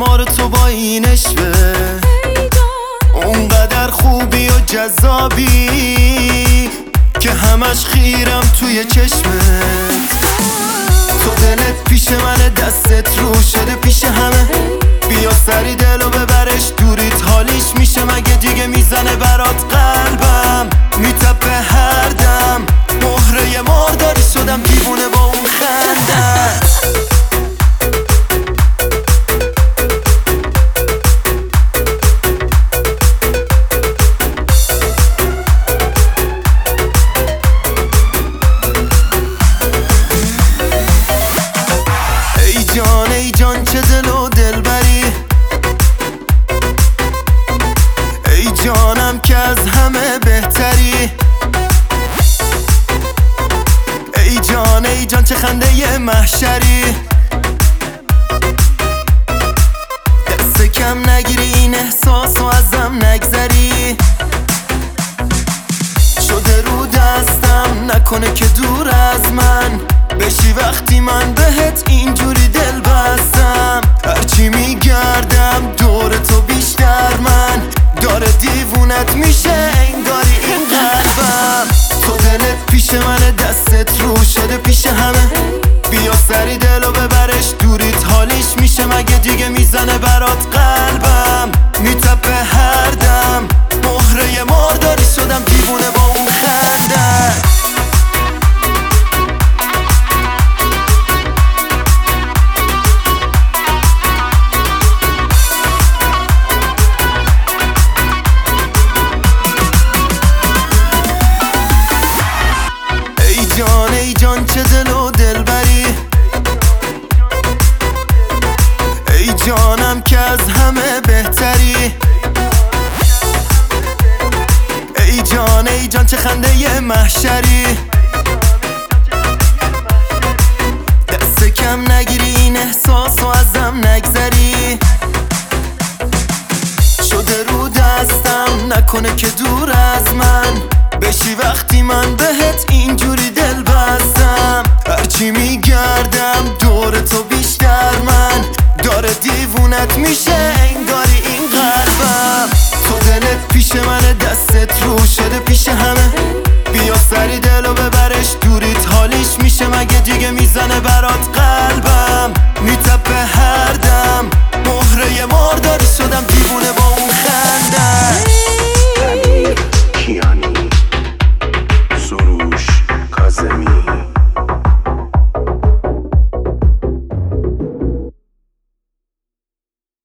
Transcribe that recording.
بیمار تو با این عشقه، اونقدر خوبی و جذابی که همش خیرم توی چشمت. تو دلت پیش منه، دستت رو شده پیش همه. بیا سری دلو ببرش دوریت، حالیش میشه مگه دیگه؟ میزنه برات قلبم، میتپه هر دم. مهره مارداری شدم دیوونه با اون خنده. ای جان چه دل و دلبری، ای جانم که از همه بهتری. ای جان چه خنده محشری. دست کم نگیری این احساس و ازم نگذری. شده رو دستم نکنه که دور از من بشی وقتی من بهت اینجوری دل بستم. هرچی میگردم دور تو بیشتر من داره دیوونت میشه انگاری این قلبم. تو دلت پیش منه، دستت رو شده پیش همه. بیا سری دلو ببرش دوریت، حالیش میشه مگه دیگه؟ میزنه برات قلبم، میتپه هر دم. مهره مارداری شدم دیوونه با اون خنده. ای جان چه دل و دلبری، ای جانم که از همه بهتری. ای جان چه خنده محشری. دست کم نگیری این احساس و ازم نگذری. شده رو دستم نکنه که دور از من بشی وقتی من بهت اینجوری دل بستم. هرچی میگردم دور تو بیشتر من داره دیوونت میشه انگاری این قلبم. تو دلت پیش منه، دستت رو شده پیش همه. بیا سری دلو ببرش دوریت، حالیش میشه مگه دیگه؟ میزنه برات قلبم، میتپه هر دم. مهره مارداری شدم دیوونه با اون خنده. کیانی سروش کاظمی